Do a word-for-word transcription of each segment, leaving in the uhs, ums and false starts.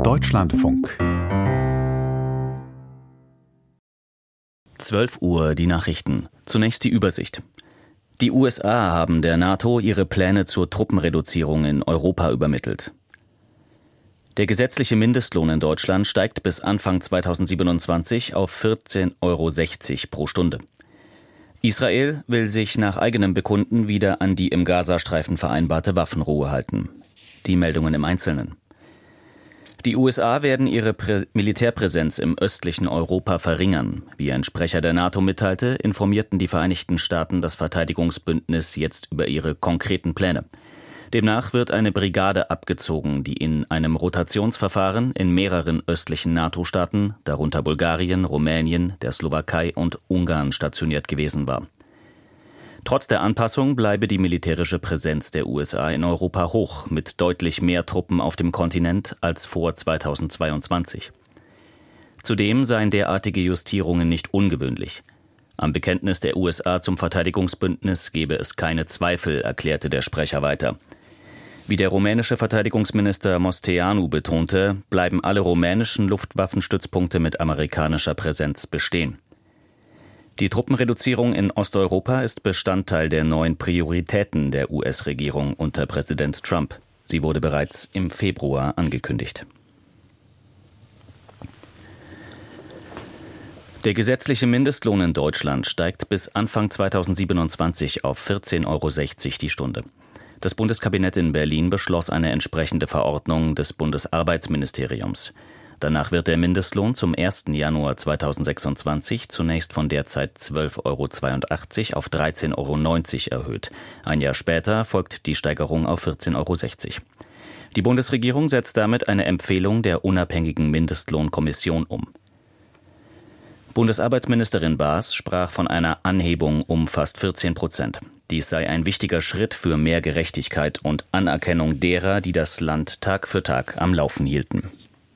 Deutschlandfunk. zwölf Uhr, die Nachrichten. Zunächst die Übersicht. Die U S A haben der NATO ihre Pläne zur Truppenreduzierung in Europa übermittelt. Der gesetzliche Mindestlohn in Deutschland steigt bis Anfang zweitausendsiebenundzwanzig auf vierzehn Euro sechzig pro Stunde. Israel will sich nach eigenem Bekunden wieder an die im Gazastreifen vereinbarte Waffenruhe halten. Die Meldungen im Einzelnen. Die U S A werden ihre Prä- Militärpräsenz im östlichen Europa verringern. Wie ein Sprecher der NATO mitteilte, informierten die Vereinigten Staaten das Verteidigungsbündnis jetzt über ihre konkreten Pläne. Demnach wird eine Brigade abgezogen, die in einem Rotationsverfahren in mehreren östlichen NATO-Staaten, darunter Bulgarien, Rumänien, der Slowakei und Ungarn stationiert gewesen war. Trotz der Anpassung bleibe die militärische Präsenz der U S A in Europa hoch, mit deutlich mehr Truppen auf dem Kontinent als vor zweitausendzweiundzwanzig. Zudem seien derartige Justierungen nicht ungewöhnlich. Am Bekenntnis der U S A zum Verteidigungsbündnis gebe es keine Zweifel, erklärte der Sprecher weiter. Wie der rumänische Verteidigungsminister Mosteanu betonte, bleiben alle rumänischen Luftwaffenstützpunkte mit amerikanischer Präsenz bestehen. Die Truppenreduzierung in Osteuropa ist Bestandteil der neuen Prioritäten der U S-Regierung unter Präsident Trump. Sie wurde bereits im Februar angekündigt. Der gesetzliche Mindestlohn in Deutschland steigt bis Anfang zweitausendsiebenundzwanzig auf vierzehn Euro sechzig die Stunde. Das Bundeskabinett in Berlin beschloss eine entsprechende Verordnung des Bundesarbeitsministeriums. Danach wird der Mindestlohn zum ersten Januar zweitausendsechsundzwanzig zunächst von derzeit zwölf Euro zweiundachtzig auf dreizehn Euro neunzig erhöht. Ein Jahr später folgt die Steigerung auf vierzehn Euro sechzig. Die Bundesregierung setzt damit eine Empfehlung der unabhängigen Mindestlohnkommission um. Bundesarbeitsministerin Baas sprach von einer Anhebung um fast vierzehn Prozent. Dies sei ein wichtiger Schritt für mehr Gerechtigkeit und Anerkennung derer, die das Land Tag für Tag am Laufen hielten.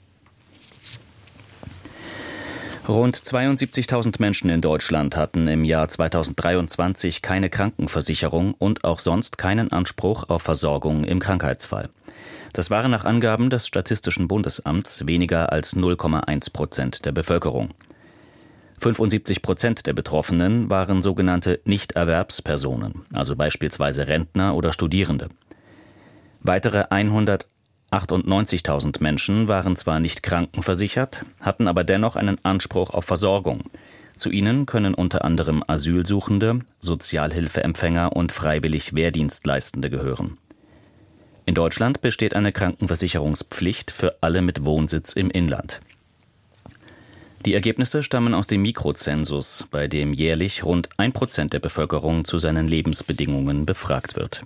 Rund zweiundsiebzigtausend Menschen in Deutschland hatten im Jahr zweitausenddreiundzwanzig keine Krankenversicherung und auch sonst keinen Anspruch auf Versorgung im Krankheitsfall. Das waren nach Angaben des Statistischen Bundesamts weniger als null Komma eins Prozent der Bevölkerung. fünfundsiebzig Prozent der Betroffenen waren sogenannte Nichterwerbspersonen, also beispielsweise Rentner oder Studierende. Weitere hundertachtundneunzigtausend Menschen waren zwar nicht krankenversichert, hatten aber dennoch einen Anspruch auf Versorgung. Zu ihnen können unter anderem Asylsuchende, Sozialhilfeempfänger und freiwillig Wehrdienstleistende gehören. In Deutschland besteht eine Krankenversicherungspflicht für alle mit Wohnsitz im Inland. Die Ergebnisse stammen aus dem Mikrozensus, bei dem jährlich rund ein Prozent der Bevölkerung zu seinen Lebensbedingungen befragt wird.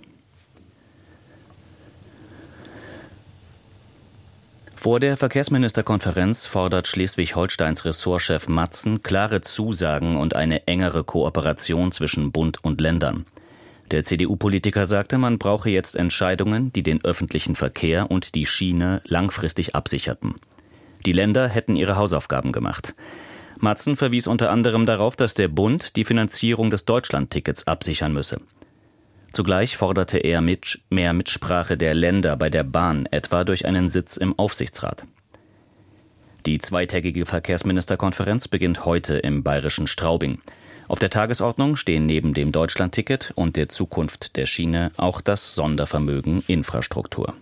Vor der Verkehrsministerkonferenz fordert Schleswig-Holsteins Ressortchef Matzen klare Zusagen und eine engere Kooperation zwischen Bund und Ländern. Der C D U-Politiker sagte, man brauche jetzt Entscheidungen, die den öffentlichen Verkehr und die Schiene langfristig absicherten. Die Länder hätten ihre Hausaufgaben gemacht. Matzen verwies unter anderem darauf, dass der Bund die Finanzierung des Deutschlandtickets absichern müsse. Zugleich forderte er mit mehr Mitsprache der Länder bei der Bahn, etwa durch einen Sitz im Aufsichtsrat. Die zweitägige Verkehrsministerkonferenz beginnt heute im bayerischen Straubing. Auf der Tagesordnung stehen neben dem Deutschlandticket und der Zukunft der Schiene auch das Sondervermögen Infrastruktur.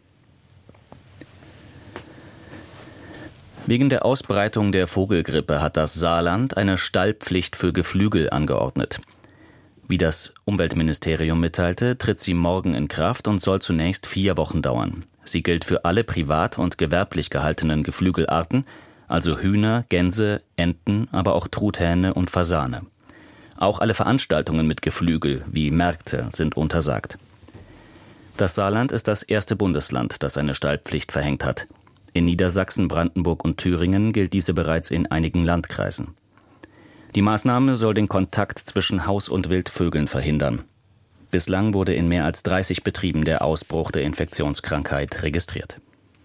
Wegen der Ausbreitung der Vogelgrippe hat das Saarland eine Stallpflicht für Geflügel angeordnet. Wie das Umweltministerium mitteilte, tritt sie morgen in Kraft und soll zunächst vier Wochen dauern. Sie gilt für alle privat und gewerblich gehaltenen Geflügelarten, also Hühner, Gänse, Enten, aber auch Truthähne und Fasane. Auch alle Veranstaltungen mit Geflügel, wie Märkte, sind untersagt. Das Saarland ist das erste Bundesland, das eine Stallpflicht verhängt hat. In Niedersachsen, Brandenburg und Thüringen gilt diese bereits in einigen Landkreisen. Die Maßnahme soll den Kontakt zwischen Haus- und Wildvögeln verhindern. Bislang wurde in mehr als dreißig Betrieben der Ausbruch der Infektionskrankheit registriert.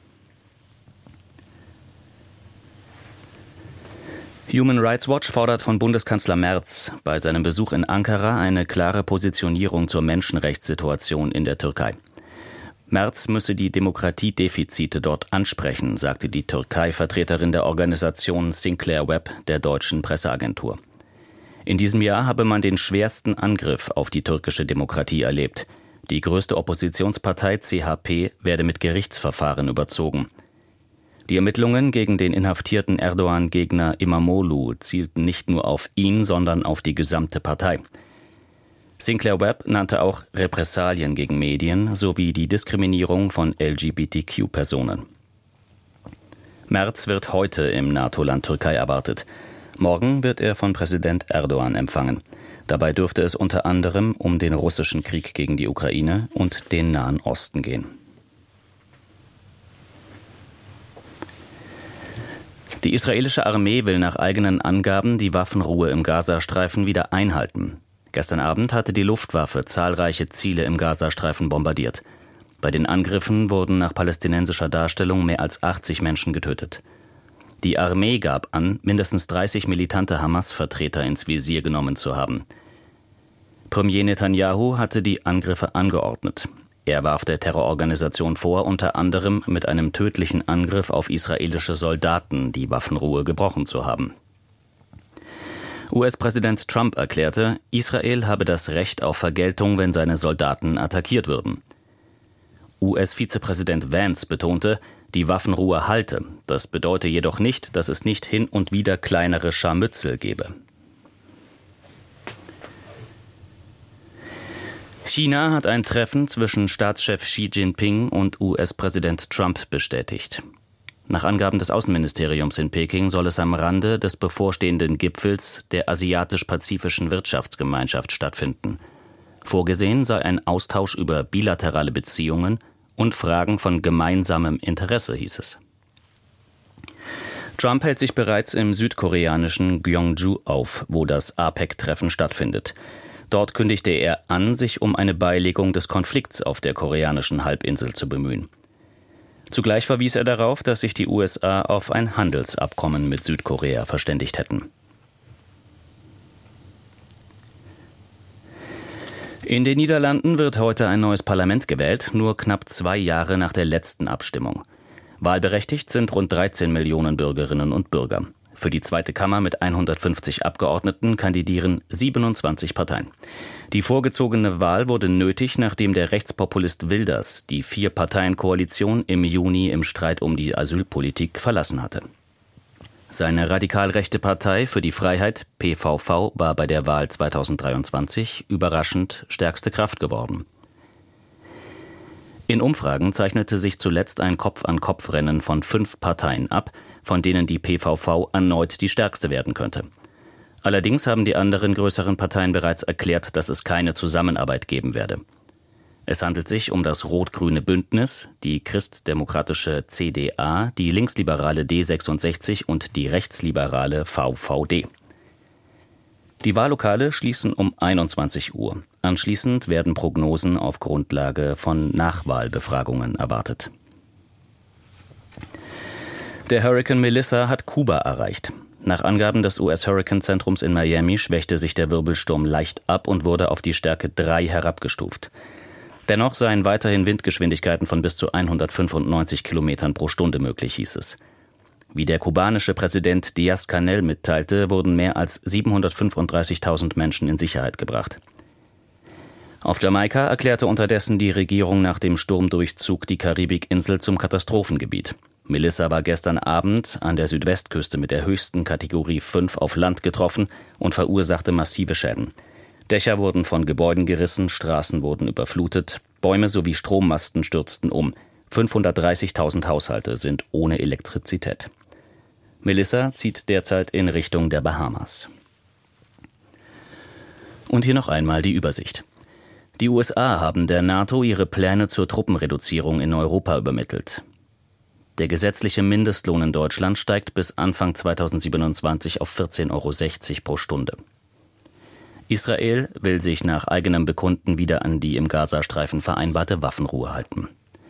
Human Rights Watch fordert von Bundeskanzler Merz bei seinem Besuch in Ankara eine klare Positionierung zur Menschenrechtssituation in der Türkei. Merz müsse die Demokratiedefizite dort ansprechen, sagte die Türkei-Vertreterin der Organisation Sinclair Web der deutschen Presseagentur. In diesem Jahr habe man den schwersten Angriff auf die türkische Demokratie erlebt. Die größte Oppositionspartei C H P werde mit Gerichtsverfahren überzogen. Die Ermittlungen gegen den inhaftierten Erdogan-Gegner İmamoğlu zielten nicht nur auf ihn, sondern auf die gesamte Partei. Sinclair Web nannte auch Repressalien gegen Medien sowie die Diskriminierung von L G B T Q-Personen. Merz wird heute im NATO-Land Türkei erwartet. Morgen wird er von Präsident Erdogan empfangen. Dabei dürfte es unter anderem um den russischen Krieg gegen die Ukraine und den Nahen Osten gehen. Die israelische Armee will nach eigenen Angaben die Waffenruhe im Gazastreifen wieder einhalten. Gestern Abend hatte die Luftwaffe zahlreiche Ziele im Gazastreifen bombardiert. Bei den Angriffen wurden nach palästinensischer Darstellung mehr als achtzig Menschen getötet. Die Armee gab an, mindestens dreißig militante Hamas-Vertreter ins Visier genommen zu haben. Premier Netanyahu hatte die Angriffe angeordnet. Er warf der Terrororganisation vor, unter anderem mit einem tödlichen Angriff auf israelische Soldaten die Waffenruhe gebrochen zu haben. U S-Präsident Trump erklärte, Israel habe das Recht auf Vergeltung, wenn seine Soldaten attackiert würden. U S-Vizepräsident Vance betonte, die Waffenruhe halte. Das bedeute jedoch nicht, dass es nicht hin und wieder kleinere Scharmützel gebe. China hat ein Treffen zwischen Staatschef Xi Jinping und U S-Präsident Trump bestätigt. Nach Angaben des Außenministeriums in Peking soll es am Rande des bevorstehenden Gipfels der Asiatisch-Pazifischen Wirtschaftsgemeinschaft stattfinden. Vorgesehen sei ein Austausch über bilaterale Beziehungen und Fragen von gemeinsamem Interesse, hieß es. Trump hält sich bereits im südkoreanischen Gyeongju auf, wo das APEC-Treffen stattfindet. Dort kündigte er an, sich um eine Beilegung des Konflikts auf der koreanischen Halbinsel zu bemühen. Zugleich verwies er darauf, dass sich die U S A auf ein Handelsabkommen mit Südkorea verständigt hätten. In den Niederlanden wird heute ein neues Parlament gewählt, nur knapp zwei Jahre nach der letzten Abstimmung. Wahlberechtigt sind rund dreizehn Millionen Bürgerinnen und Bürger. Für die zweite Kammer mit hundertfünfzig Abgeordneten kandidieren siebenundzwanzig Parteien. Die vorgezogene Wahl wurde nötig, nachdem der Rechtspopulist Wilders die Vier-Parteien-Koalition im Juni im Streit um die Asylpolitik verlassen hatte. Seine radikal rechte Partei für die Freiheit, P V V, war bei der Wahl zweitausenddreiundzwanzig überraschend stärkste Kraft geworden. In Umfragen zeichnete sich zuletzt ein Kopf-an-Kopf-Rennen von fünf Parteien ab, von denen die P V V erneut die stärkste werden könnte. Allerdings haben die anderen größeren Parteien bereits erklärt, dass es keine Zusammenarbeit geben werde. Es handelt sich um das rot-grüne Bündnis, die christdemokratische C D A, die linksliberale D sechsundsechzig und die rechtsliberale V V D. Die Wahllokale schließen um einundzwanzig Uhr. Anschließend werden Prognosen auf Grundlage von Nachwahlbefragungen erwartet. Der Hurrikan Melissa hat Kuba erreicht. Nach Angaben des U S-Hurrikan-Zentrums in Miami schwächte sich der Wirbelsturm leicht ab und wurde auf die Stärke drei herabgestuft. Dennoch seien weiterhin Windgeschwindigkeiten von bis zu hundertfünfundneunzig Kilometern pro Stunde möglich, hieß es. Wie der kubanische Präsident Díaz-Canel mitteilte, wurden mehr als siebenhundertfünfunddreißigtausend Menschen in Sicherheit gebracht. Auf Jamaika erklärte unterdessen die Regierung nach dem Sturmdurchzug die Karibikinsel zum Katastrophengebiet. Melissa war gestern Abend an der Südwestküste mit der höchsten Kategorie fünf auf Land getroffen und verursachte massive Schäden. Dächer wurden von Gebäuden gerissen, Straßen wurden überflutet, Bäume sowie Strommasten stürzten um. fünfhundertdreißigtausend Haushalte sind ohne Elektrizität. Melissa zieht derzeit in Richtung der Bahamas. Und hier noch einmal die Übersicht. Die U S A haben der NATO ihre Pläne zur Truppenreduzierung in Europa übermittelt. Der gesetzliche Mindestlohn in Deutschland steigt bis Anfang zweitausendsiebenundzwanzig auf vierzehn Euro sechzig pro Stunde. Israel will sich nach eigenem Bekunden wieder an die im Gazastreifen vereinbarte Waffenruhe halten.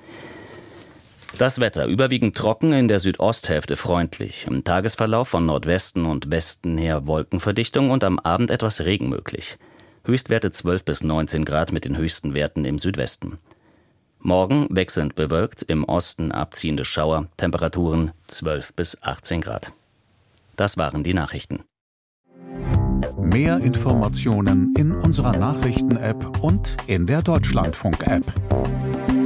Das Wetter überwiegend trocken, in der Südosthälfte freundlich. Im Tagesverlauf von Nordwesten und Westen her Wolkenverdichtung und am Abend etwas Regen möglich. Höchstwerte zwölf bis neunzehn Grad mit den höchsten Werten im Südwesten. Morgen wechselnd bewölkt, im Osten abziehende Schauer, Temperaturen zwölf bis achtzehn Grad. Das waren die Nachrichten. Mehr Informationen in unserer Nachrichten-App und in der Deutschlandfunk-App.